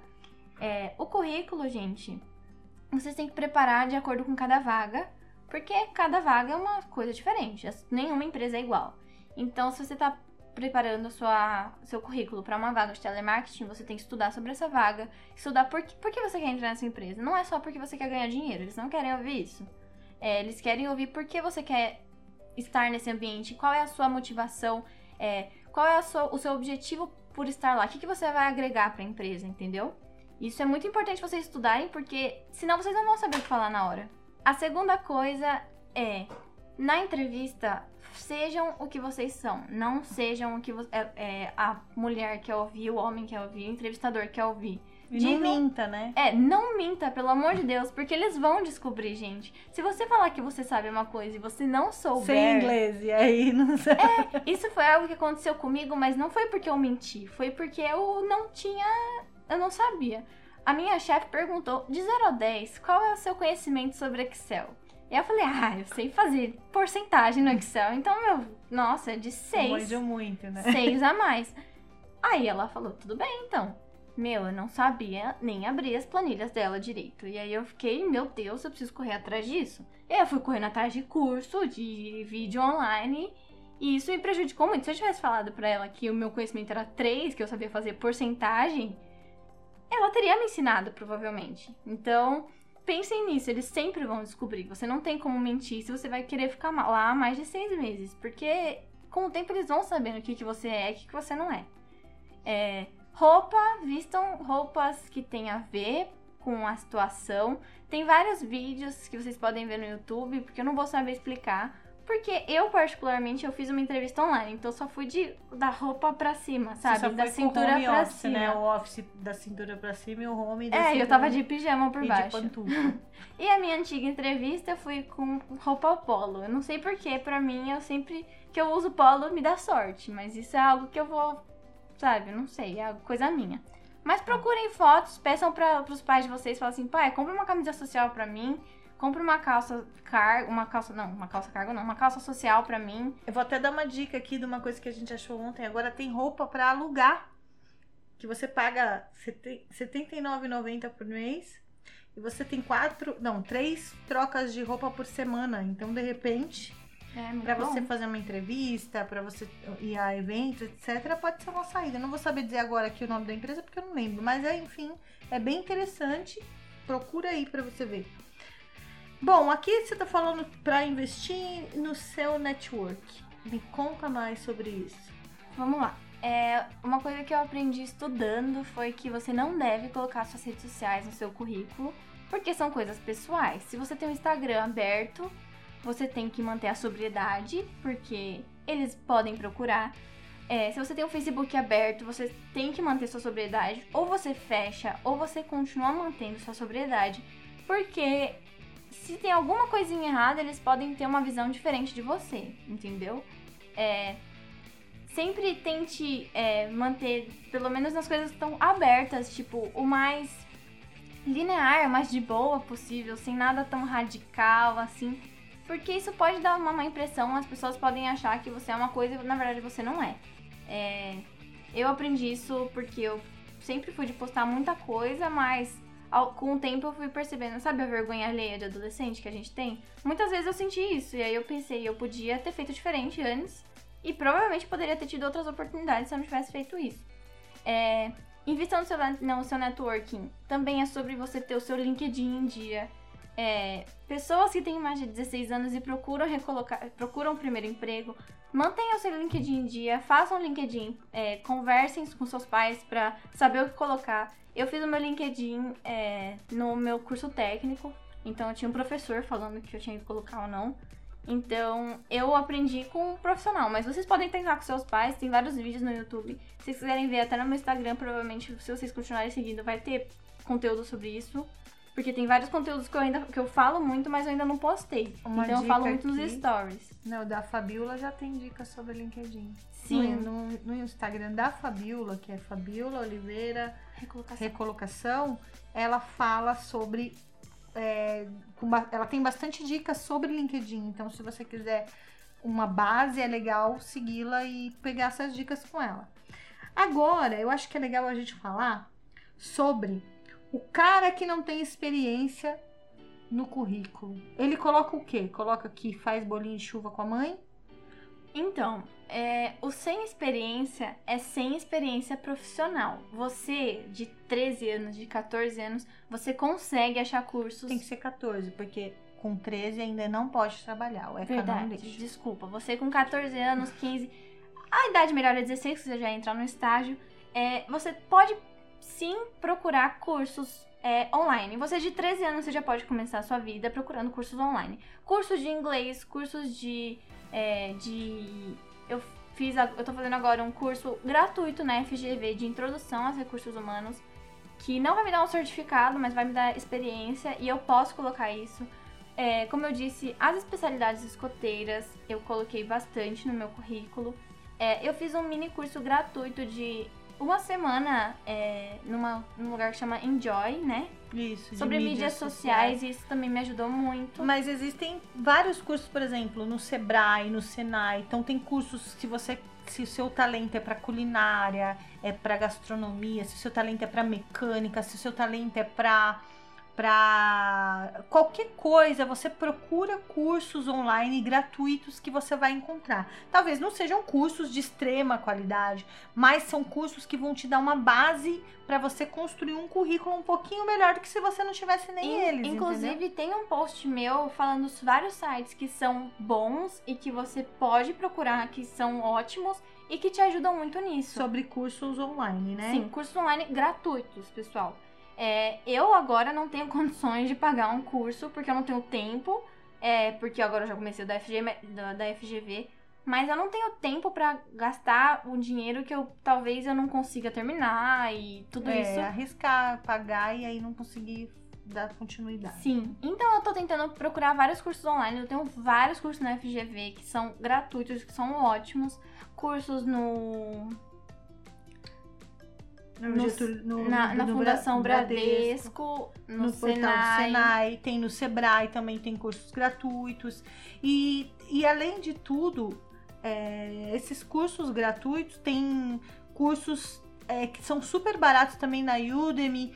O currículo, gente, vocês têm que preparar de acordo com cada vaga, porque cada vaga é uma coisa diferente, nenhuma empresa é igual. Então, se você está preparando seu currículo para uma vaga de telemarketing, você tem que estudar sobre essa vaga, estudar por que você quer entrar nessa empresa. Não é só porque você quer ganhar dinheiro, eles não querem ouvir isso. Eles querem ouvir por que você quer estar nesse ambiente, qual é a sua motivação, qual é o seu objetivo por estar lá, o que você vai agregar para a empresa, entendeu? Isso é muito importante vocês estudarem, porque senão vocês não vão saber o que falar na hora. A segunda coisa na entrevista, sejam o que vocês são. Não sejam o que a mulher quer ouvir, o homem quer ouvir, o entrevistador quer ouvir. Não minta, né? Não minta, pelo amor de Deus, porque eles vão descobrir, gente. Se você falar que você sabe uma coisa e você não souber... Sem inglês, e aí não sabe. Isso foi algo que aconteceu comigo, mas não foi porque eu menti. Foi porque eu não sabia. A minha chefe perguntou, de 0 a 10, qual é o seu conhecimento sobre Excel? E eu falei, eu sei fazer porcentagem no Excel. Então, nossa, é de 6. Manjo muito, né? 6 a mais. Aí ela falou, tudo bem, então. Eu não sabia nem abrir as planilhas dela direito. E aí eu fiquei, meu Deus, eu preciso correr atrás disso. E aí eu fui correndo atrás de curso, de vídeo online. E isso me prejudicou muito. Se eu tivesse falado pra ela que o meu conhecimento era 3, que eu sabia fazer porcentagem, ela teria me ensinado, provavelmente. Então, pensem nisso, eles sempre vão descobrir. Você não tem como mentir se você vai querer ficar lá mais de 6 meses. Porque com o tempo eles vão sabendo o que você é e o que você não é. Vistam roupas que tem a ver com a situação. Tem vários vídeos que vocês podem ver no YouTube, porque eu não vou saber explicar. Porque eu, particularmente, eu fiz uma entrevista online, então eu só fui da roupa pra cima, sabe? Você só da foi com cintura home pra office, cima. né? O office da cintura pra cima e o home da É, cintura eu tava de pijama por e baixo. de pantufa. E a minha antiga entrevista eu fui com roupa polo. Eu não sei porquê, pra mim, eu sempre que eu uso polo me dá sorte. Mas isso é algo que eu vou, sabe, eu não sei, é coisa minha. Mas procurem fotos, peçam pros pais de vocês, falem assim, pai, compra uma camisa social pra mim, compra uma calça cargo, uma calça social pra mim. Eu vou até dar uma dica aqui de uma coisa que a gente achou ontem. Agora tem roupa pra alugar, que você paga R$ 79,90 por mês. E você tem 3 trocas de roupa por semana. Então, de repente, pra você fazer uma entrevista, pra você ir a eventos, etc., pode ser uma saída. Eu não vou saber dizer agora aqui o nome da empresa, porque eu não lembro. Mas, enfim, é bem interessante. Procura aí pra você ver. Bom, aqui você tá falando pra investir no seu network. Me conta mais sobre isso. Vamos lá. Uma coisa que eu aprendi estudando foi que você não deve colocar suas redes sociais no seu currículo, porque são coisas pessoais. Se você tem um Instagram aberto, você tem que manter a sobriedade, porque eles podem procurar. Se você tem um Facebook aberto, você tem que manter sua sobriedade. Ou você fecha, ou você continua mantendo sua sobriedade, porque se tem alguma coisinha errada, eles podem ter uma visão diferente de você, entendeu? Sempre tente manter, pelo menos nas coisas que estão abertas, tipo, o mais linear, o mais de boa possível, sem nada tão radical, assim. Porque isso pode dar uma má impressão, as pessoas podem achar que você é uma coisa e na verdade você não é. Eu aprendi isso porque eu sempre fui de postar muita coisa, mas com o tempo eu fui percebendo, sabe a vergonha alheia de adolescente que a gente tem? Muitas vezes eu senti isso, e aí eu pensei, eu podia ter feito diferente antes. E provavelmente poderia ter tido outras oportunidades se eu não tivesse feito isso. Invista no seu networking. Também é sobre você ter o seu LinkedIn em dia. Pessoas que têm mais de 16 anos e procuram o primeiro emprego, mantenham o seu LinkedIn em dia, façam LinkedIn, conversem com seus pais para saber o que colocar. Eu fiz o meu LinkedIn no meu curso técnico, então eu tinha um professor falando que eu tinha que colocar ou não. Então, eu aprendi com um profissional, mas vocês podem tentar com seus pais, tem vários vídeos no YouTube. Se vocês quiserem ver até no meu Instagram, provavelmente, se vocês continuarem seguindo, vai ter conteúdo sobre isso. Porque tem vários conteúdos que eu falo muito, mas eu ainda não postei. Então, eu falo muito nos stories. Não, da Fabiola já tem dicas sobre LinkedIn. Sim. No Instagram da Fabiola, que é Fabiola Oliveira Recolocação, ela fala sobre... ela tem bastante dicas sobre LinkedIn, então se você quiser uma base, é legal segui-la e pegar essas dicas com ela. Agora, eu acho que é legal a gente falar sobre o cara que não tem experiência no currículo. Ele coloca o quê? Coloca que faz bolinho de chuva com a mãe? Então, o sem experiência é sem experiência profissional. Você, de 13 anos, de 14 anos, você consegue achar cursos... Tem que ser 14, porque com 13 ainda não pode trabalhar. O ECA não deixa. Desculpa. Você com 14 anos, 15... A idade melhor é 16, que você já entra no estágio. Você pode, sim, procurar cursos online. Você de 13 anos, você já pode começar a sua vida procurando cursos online. Cursos de inglês, cursos eu tô fazendo agora um curso gratuito na FGV de introdução aos recursos humanos, que não vai me dar um certificado, mas vai me dar experiência e eu posso colocar isso. Como eu disse, as especialidades escoteiras eu coloquei bastante no meu currículo. Eu fiz um mini curso gratuito de uma semana num lugar que chama Enjoy, né? Isso, sobre mídias sociais, e isso também me ajudou muito. Mas existem vários cursos, por exemplo, no Sebrae, no Senai. Então tem cursos, se o seu talento é para culinária, é para gastronomia, se o seu talento é para mecânica, se o seu talento é para qualquer coisa, você procura cursos online gratuitos que você vai encontrar. Talvez não sejam cursos de extrema qualidade, mas são cursos que vão te dar uma base para você construir um currículo um pouquinho melhor do que se você não tivesse nem eles. Inclusive, entendeu? tem um post meu falando vários sites que são bons e que você pode procurar, que são ótimos e que te ajudam muito nisso. Sobre cursos online, né? Sim, cursos online gratuitos, pessoal. Eu agora não tenho condições de pagar um curso, porque eu não tenho tempo. porque agora eu já comecei o da FGV, mas eu não tenho tempo pra gastar o dinheiro que talvez eu não consiga terminar e tudo isso. Arriscar, pagar e aí não conseguir dar continuidade. Sim, então eu tô tentando procurar vários cursos online, eu tenho vários cursos na FGV que são gratuitos, que são ótimos, cursos na Fundação Bradesco, no portal do Senai, tem no Sebrae também, tem cursos gratuitos. E além de tudo, esses cursos gratuitos tem cursos que são super baratos também na Udemy,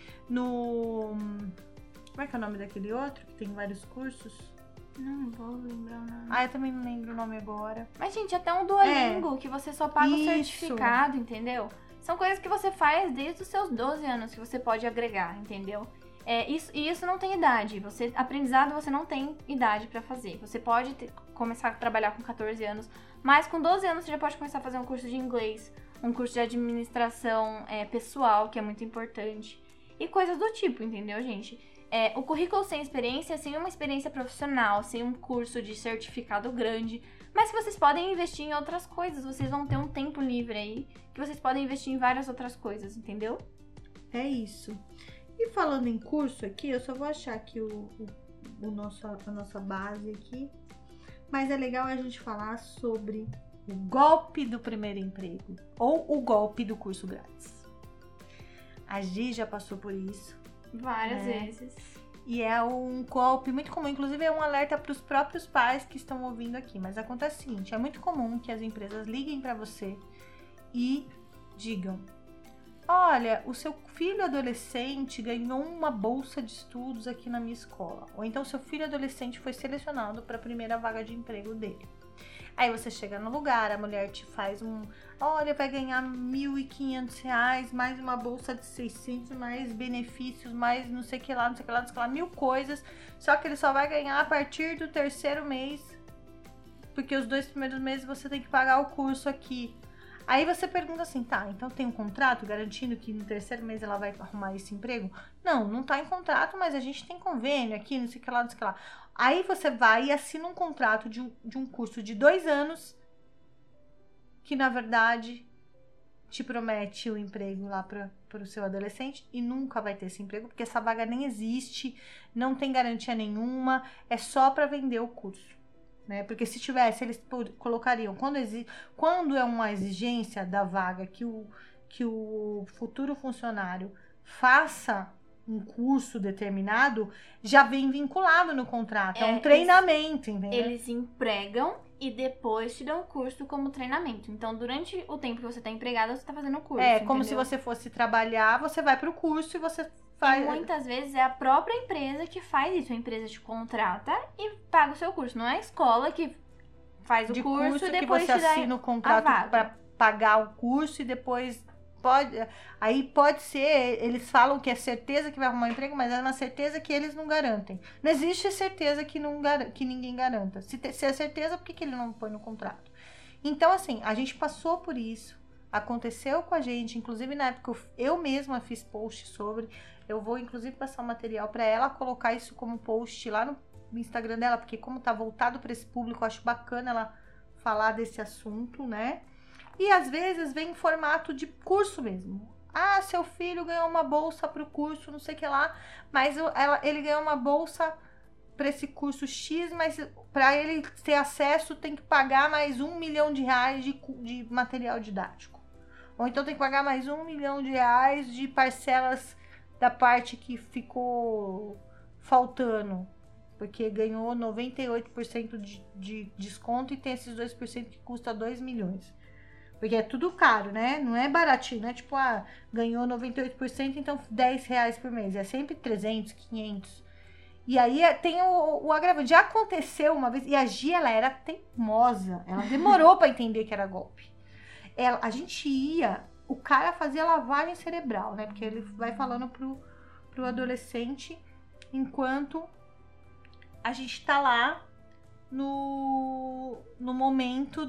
como é que é o nome daquele outro que tem vários cursos? Não vou lembrar o nome. Eu também não lembro o nome agora. Mas, gente, até um Duolingo, que você só paga o certificado, entendeu? São coisas que você faz desde os seus 12 anos, que você pode agregar, entendeu? Isso não tem idade. Aprendizado você não tem idade pra fazer. Você pode começar a trabalhar com 14 anos, mas com 12 anos você já pode começar a fazer um curso de inglês, um curso de administração pessoal, que é muito importante. E coisas do tipo, entendeu, gente? O currículo sem experiência, sem uma experiência profissional, sem um curso de certificado grande, mas que vocês podem investir em outras coisas. Vocês vão ter um tempo livre aí, que vocês podem investir em várias outras coisas, entendeu? É isso. E falando em curso aqui, eu só vou achar aqui a nossa base aqui, mas é legal a gente falar sobre o golpe do primeiro emprego, ou o golpe do curso grátis. A Gi já passou por isso. Várias vezes. E é um golpe muito comum, inclusive é um alerta para os próprios pais que estão ouvindo aqui. Mas acontece o seguinte, é muito comum que as empresas liguem para você e digam: olha, o seu filho adolescente ganhou uma bolsa de estudos aqui na minha escola. Ou então seu filho adolescente foi selecionado para a primeira vaga de emprego dele. Aí você chega no lugar, a mulher te faz olha, vai ganhar R$1.500, mais uma bolsa de 600, mais benefícios, mais não sei o que lá, não sei o que lá, não sei o que lá, 1000 coisas. Só que ele só vai ganhar a partir do 3º mês, porque os 2 primeiros meses você tem que pagar o curso aqui. Aí você pergunta assim, tá, então tem um contrato garantindo que no 3º mês ela vai arrumar esse emprego? Não tá em contrato, mas a gente tem convênio aqui, não sei o que lá, não sei o que lá. Aí você vai e assina um contrato de um curso de 2 anos, que na verdade te promete o emprego lá para o seu adolescente e nunca vai ter esse emprego, porque essa vaga nem existe, não tem garantia nenhuma, é só para vender o curso. Né? Porque se tivesse, eles colocariam, quando é uma exigência da vaga que o futuro funcionário faça um curso determinado, já vem vinculado no contrato, é um treinamento, entendeu? Eles empregam e depois te dão o curso como treinamento. Então, durante o tempo que você está empregado, você está fazendo o curso, como entendeu? se você fosse trabalhar, você vai pro curso e você faz... E muitas vezes é a própria empresa que faz isso. A empresa te contrata e paga o seu curso. Não é a escola que faz o curso e depois que você te dá assina o contrato para pagar o curso e depois pode ser, eles falam que é certeza que vai arrumar um emprego, mas é uma certeza que eles não garantem. Não existe certeza que ninguém garanta. Se é certeza, por que ele não põe no contrato? Então, assim, a gente passou por isso, aconteceu com a gente, inclusive na época eu mesma fiz post sobre, eu vou inclusive passar o material para ela colocar isso como post lá no Instagram dela, porque como tá voltado para esse público, eu acho bacana ela falar desse assunto, né? E às vezes vem em formato de curso mesmo. Ah, seu filho ganhou uma bolsa para o curso, não sei o que lá, mas ele ganhou uma bolsa para esse curso X, mas para ele ter acesso tem que pagar mais R$1 milhão de material didático. Ou então tem que pagar mais R$1 milhão de parcelas da parte que ficou faltando, porque ganhou 98% de desconto e tem esses 2% que custa 2 milhões. Porque é tudo caro, né? Não é baratinho, não é tipo, ganhou 98%, então R$10 por mês. É sempre 300, 500. E aí tem o agravante. Já aconteceu uma vez, e a Gia, ela era teimosa. Ela demorou pra entender que era golpe. A gente o cara fazia lavagem cerebral, né? Porque ele vai falando pro adolescente enquanto a gente tá lá no momento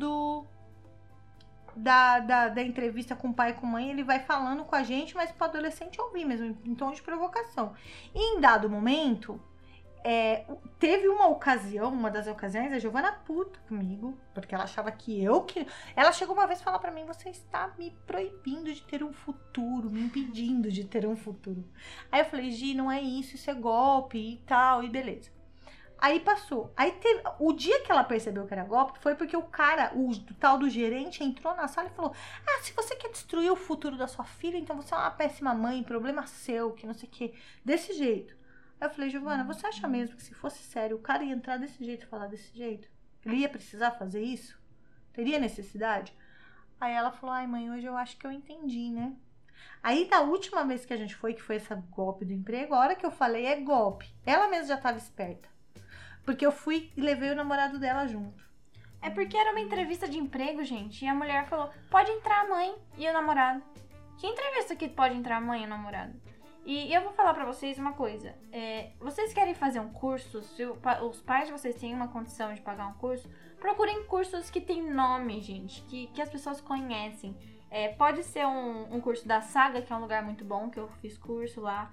da entrevista com o pai e com a mãe, ele vai falando com a gente, mas pro adolescente ouvir mesmo, em tom de provocação. E em dado momento, teve uma das ocasiões, a Giovana puta comigo, porque ela achava que ela chegou uma vez e falou pra mim, você está me proibindo de ter um futuro, me impedindo de ter um futuro. Aí eu falei, Gi, não é isso é golpe e tal, e beleza. Aí passou. Aí o dia que ela percebeu que era golpe foi porque o tal do gerente entrou na sala e falou, se você quer destruir o futuro da sua filha, então você é uma péssima mãe, problema seu, que não sei o que, desse jeito. Aí eu falei, Giovana, você acha mesmo que se fosse sério, o cara ia entrar desse jeito e falar desse jeito? Ele ia precisar fazer isso? Teria necessidade? Aí ela falou, ai mãe, hoje eu acho que eu entendi, né? Aí da última vez que a gente foi, que foi esse golpe do emprego, a hora que eu falei é golpe. Ela mesma já estava esperta. Porque eu fui e levei o namorado dela junto. É porque era uma entrevista de emprego, gente. E a mulher falou, pode entrar a mãe e o namorado. Que entrevista que pode entrar a mãe e o namorado? E eu vou falar pra vocês uma coisa. Vocês querem fazer um curso, se os pais de vocês têm uma condição de pagar um curso, procurem cursos que tem nome, gente. Que as pessoas conhecem. Pode ser um curso da Saga, que é um lugar muito bom, que eu fiz curso lá.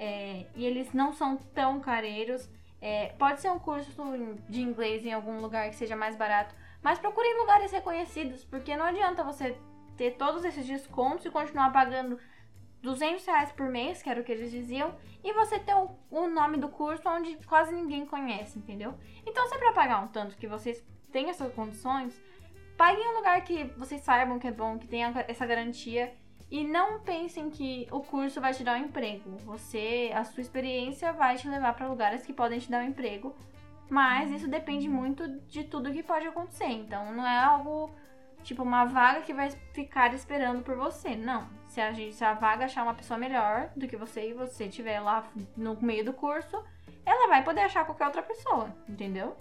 E eles não são tão careiros. Pode ser um curso de inglês em algum lugar que seja mais barato, mas procurem lugares reconhecidos, porque não adianta você ter todos esses descontos e continuar pagando R$200 por mês, que era o que eles diziam, e você ter o nome do curso onde quase ninguém conhece, entendeu? Então, se é pra pagar um tanto que vocês têm essas condições, paguem um lugar que vocês saibam que é bom, que tenha essa garantia. E não pensem que o curso vai te dar um emprego. A sua experiência vai te levar para lugares que podem te dar um emprego. Mas isso depende muito de tudo que pode acontecer. Então não é algo tipo uma vaga que vai ficar esperando por você. Não. Se a vaga achar uma pessoa melhor do que você e você estiver lá no meio do curso, ela vai poder achar qualquer outra pessoa. Entendeu?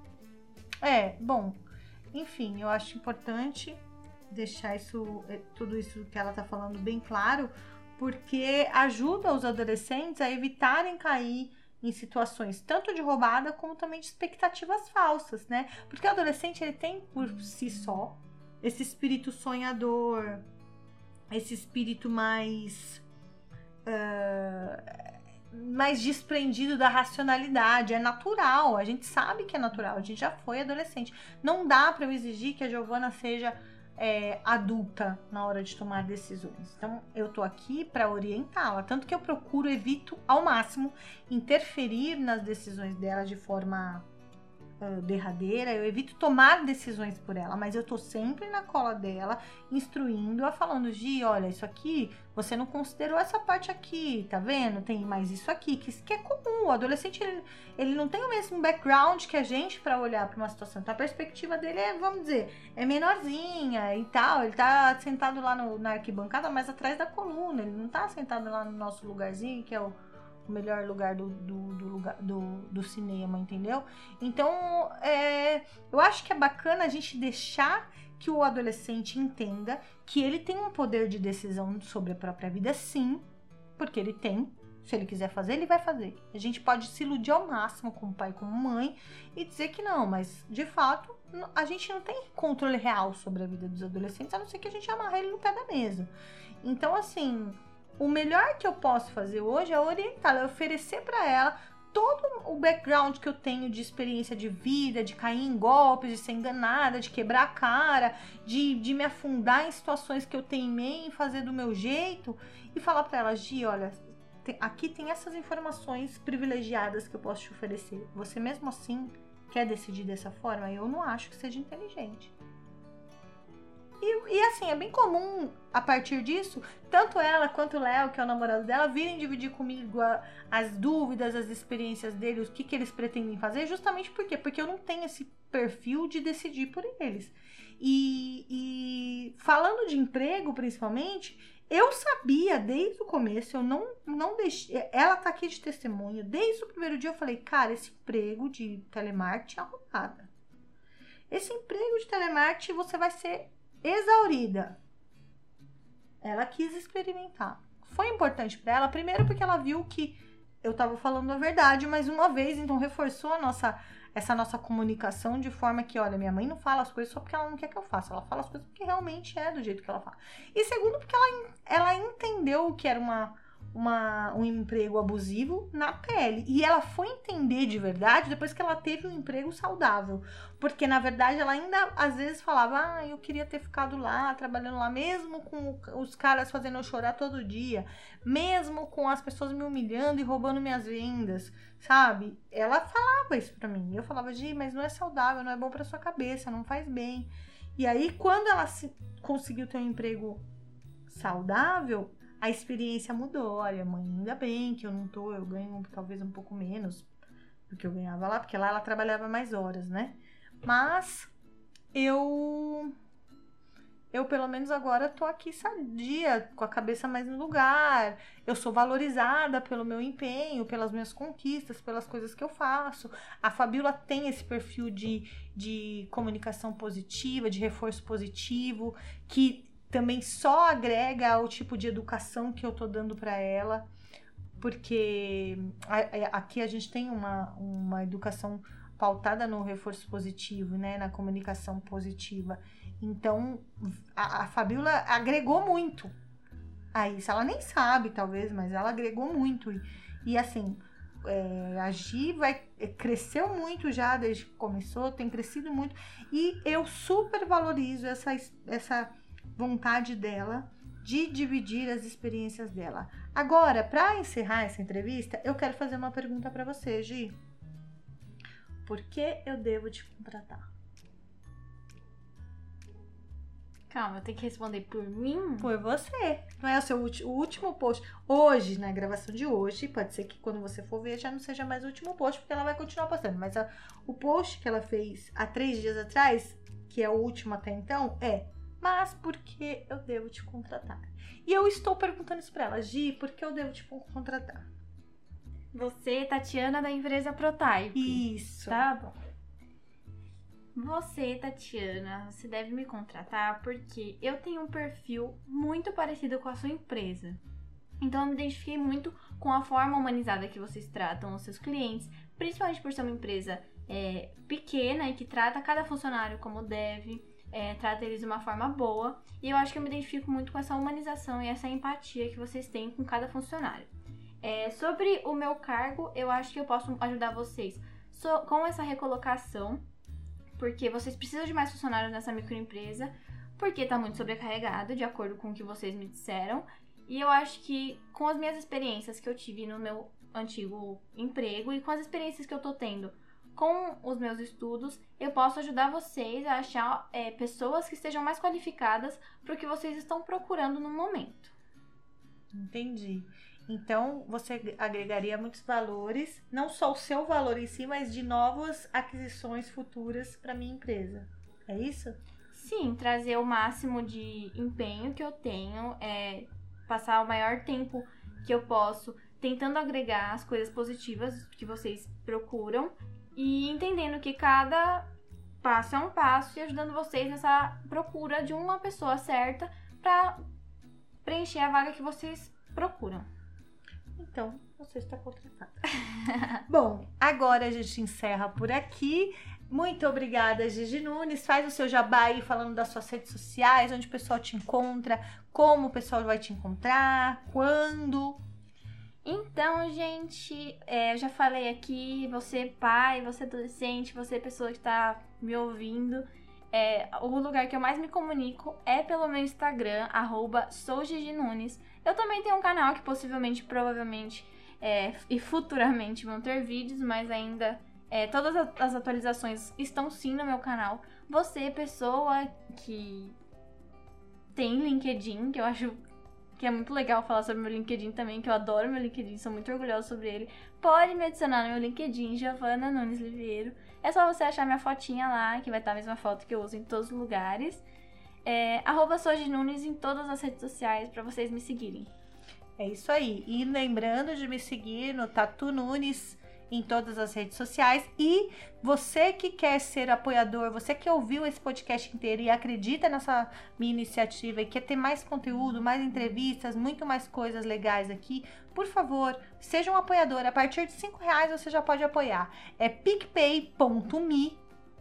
Bom. Enfim, eu acho importante deixar tudo isso que ela tá falando bem claro, porque ajuda os adolescentes a evitarem cair em situações tanto de roubada como também de expectativas falsas, né? Porque o adolescente, ele tem por si só esse espírito sonhador, esse espírito mais desprendido da racionalidade. É natural, a gente sabe que é natural, a gente já foi adolescente. Não dá pra eu exigir que a Giovana seja adulta na hora de tomar decisões. Então, eu tô aqui para orientá-la. Tanto que eu evito ao máximo interferir nas decisões dela de forma derradeira. Eu evito tomar decisões por ela, mas eu tô sempre na cola dela, instruindo-a, falando, Gi, olha, isso aqui, você não considerou essa parte aqui, tá vendo? Tem mais isso aqui, que é comum. O adolescente, ele não tem o mesmo background que a gente para olhar para uma situação. Então, a perspectiva dele vamos dizer, é menorzinha e tal. Ele tá sentado lá na arquibancada, mais atrás da coluna. Ele não tá sentado lá no nosso lugarzinho, que é o melhor lugar do cinema, entendeu? Então, eu acho que é bacana a gente deixar que o adolescente entenda que ele tem um poder de decisão sobre a própria vida, sim, porque ele tem. Se ele quiser fazer, ele vai fazer. A gente pode se iludir ao máximo como pai, como mãe, e dizer que não, mas, de fato, a gente não tem controle real sobre a vida dos adolescentes, a não ser que a gente amarre ele no pé da mesa. Então, assim, o melhor que eu posso fazer hoje é orientá-la, é oferecer para ela todo o background que eu tenho de experiência de vida, de cair em golpes, de ser enganada, de quebrar a cara, de me afundar em situações que eu teimei em fazer do meu jeito, e falar para ela, Gi, olha, aqui tem essas informações privilegiadas que eu posso te oferecer. Você mesmo assim quer decidir dessa forma? Eu não acho que seja inteligente. E assim, é bem comum, a partir disso, tanto ela quanto o Léo, que é o namorado dela, virem dividir comigo as dúvidas, as experiências deles, o que eles pretendem fazer, justamente por quê? Porque eu não tenho esse perfil de decidir por eles. E falando de emprego, principalmente, eu sabia desde o começo, eu não deixei, ela tá aqui de testemunha, desde o primeiro dia eu falei, cara, esse emprego de telemarketing é arrumada. Esse emprego de telemarketing você vai ser exaurida. Ela quis experimentar. Foi importante para ela, primeiro porque ela viu que eu tava falando a verdade mais uma vez, então reforçou essa nossa comunicação de forma que, olha, minha mãe não fala as coisas só porque ela não quer que eu faça, ela fala as coisas porque realmente é do jeito que ela fala. E segundo, porque ela entendeu que era um emprego abusivo na pele. E ela foi entender de verdade depois que ela teve um emprego saudável. Porque, na verdade, ela ainda, às vezes, falava, eu queria ter ficado lá, trabalhando lá, mesmo com os caras fazendo eu chorar todo dia, mesmo com as pessoas me humilhando e roubando minhas vendas, sabe? Ela falava isso pra mim. Eu falava, Gi, mas não é saudável, não é bom pra sua cabeça, não faz bem. E aí, quando ela conseguiu ter um emprego saudável, a experiência mudou. Olha, mãe, ainda bem que eu não tô, eu ganho talvez um pouco menos do que eu ganhava lá, porque lá ela trabalhava mais horas, né? Mas eu pelo menos agora tô aqui sadia, com a cabeça mais no lugar. Eu sou valorizada pelo meu empenho, pelas minhas conquistas, pelas coisas que eu faço. A Fabiola tem esse perfil de comunicação positiva, de reforço positivo, que também só agrega ao tipo de educação que eu tô dando para ela, porque aqui a gente tem uma educação pautada no reforço positivo, né, na comunicação positiva. Então, a Fabiola agregou muito a isso. Ela nem sabe, talvez, mas ela agregou muito. E assim, a Gi cresceu muito já desde que começou, tem crescido muito. E eu super valorizo essa vontade dela de dividir as experiências dela. Agora, para encerrar essa entrevista, eu quero fazer uma pergunta para você, Gi. Por que eu devo te contratar? Calma, eu tenho que responder por mim? Por você. Não é o último post. Hoje, na gravação de hoje, pode ser que quando você for ver já não seja mais o último post, porque ela vai continuar postando. Mas o post que ela fez há 3 dias atrás, que é o último até então, mas por que eu devo te contratar? E eu estou perguntando isso pra ela. Gi, por que eu devo te contratar? Você, Tatiana, da empresa Protype. Isso. Tá bom. Você, Tatiana, você deve me contratar porque eu tenho um perfil muito parecido com a sua empresa. Então eu me identifiquei muito com a forma humanizada que vocês tratam os seus clientes, principalmente por ser uma empresa pequena e que trata cada funcionário como deve, trata eles de uma forma boa. E eu acho que eu me identifico muito com essa humanização e essa empatia que vocês têm com cada funcionário. Sobre o meu cargo, eu acho que eu posso ajudar vocês com essa recolocação, porque vocês precisam de mais funcionários nessa microempresa, porque tá muito sobrecarregado, de acordo com o que vocês me disseram. E eu acho que com as minhas experiências que eu tive no meu antigo emprego e com as experiências que eu tô tendo com os meus estudos, eu posso ajudar vocês a achar pessoas que estejam mais qualificadas para o que vocês estão procurando no momento. Entendi. Então, você agregaria muitos valores, não só o seu valor em si, mas de novas aquisições futuras para minha empresa. É isso? Sim, trazer o máximo de empenho que eu tenho, passar o maior tempo que eu posso tentando agregar as coisas positivas que vocês procuram e entendendo que cada passo é um passo e ajudando vocês nessa procura de uma pessoa certa para preencher a vaga que vocês procuram. Então, você está contratada. Bom, agora a gente encerra por aqui. Muito obrigada, Gigi Nunes. Faz o seu jabá aí falando das suas redes sociais, onde o pessoal te encontra, como o pessoal vai te encontrar, quando. Então, gente, eu já falei aqui, você pai, você adolescente, você pessoa que está me ouvindo, o lugar que eu mais me comunico é pelo meu Instagram, @sougiginunes. Eu também tenho um canal que possivelmente, provavelmente e futuramente vão ter vídeos, mas ainda todas as atualizações estão sim no meu canal. Você, pessoa que tem LinkedIn, que eu acho que é muito legal falar sobre meu LinkedIn também, que eu adoro meu LinkedIn, sou muito orgulhosa sobre ele, pode me adicionar no meu LinkedIn, Giovana Nunes Liveiro. É só você achar minha fotinha lá, que vai estar a mesma foto que eu uso em todos os lugares. @souginunes em todas as redes sociais para vocês me seguirem. É isso aí. E lembrando de me seguir no Tatu Nunes em todas as redes sociais. E você que quer ser apoiador, você que ouviu esse podcast inteiro e acredita nessa minha iniciativa e quer ter mais conteúdo, mais entrevistas, muito mais coisas legais aqui, por favor, seja um apoiador. A partir de R$5 você já pode apoiar. É picpay.me,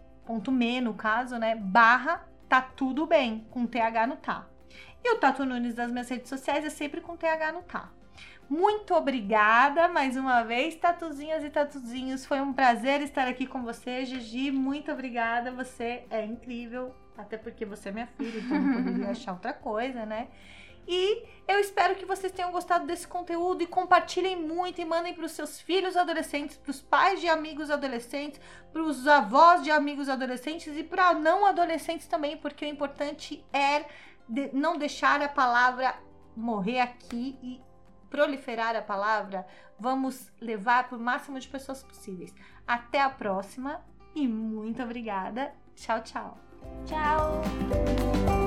no caso, né, /tá tudo bem, com TH no tá. E o Tatu Nunes das minhas redes sociais é sempre com TH no tá. Muito obrigada mais uma vez, tatuzinhas e tatuzinhos. Foi um prazer estar aqui com você, Gigi. Muito obrigada, você é incrível. Até porque você é minha filha, então não poderia achar outra coisa, né? E eu espero que vocês tenham gostado desse conteúdo e compartilhem muito e mandem para os seus filhos adolescentes, para os pais de amigos adolescentes, para os avós de amigos adolescentes e para não adolescentes também, porque o importante é não deixar a palavra morrer aqui e proliferar a palavra. Vamos levar para o máximo de pessoas possíveis. Até a próxima e muito obrigada. Tchau, tchau. Tchau!